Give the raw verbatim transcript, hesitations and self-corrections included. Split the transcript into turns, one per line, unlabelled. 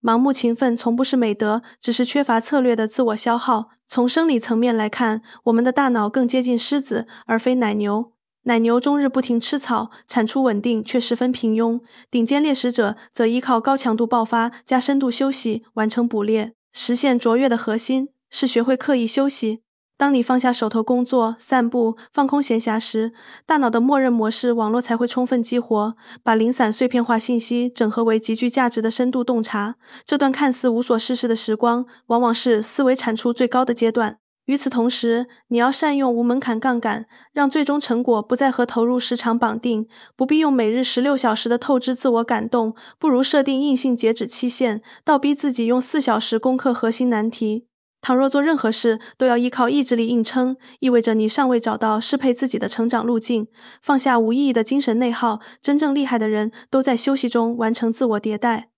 盲目勤奋从不是美德，只是缺乏策略的自我消耗。从生理层面来看，我们的大脑更接近狮子，而非奶牛。奶牛终日不停吃草，产出稳定，却十分平庸。顶尖猎食者则依靠高强度爆发加深度休息完成捕猎。实现卓越的核心是学会刻意休息。当你放下手头工作、散步、放空闲暇时，大脑的默认模式网络才会充分激活，把零散碎片化信息整合为极具价值的深度洞察。这段看似无所事事的时光，往往是思维产出最高的阶段。与此同时，你要善用无门槛杠杆，让最终成果不再和投入时长绑定，不必用每日十六小时的透支自我感动，不如设定硬性截止期限，倒逼自己用四小时攻克核心难题。倘若做任何事都要依靠意志力硬撑，意味着你尚未找到适配自己的成长路径。放下无意义的精神内耗，真正厉害的人都在休息中完成自我迭代。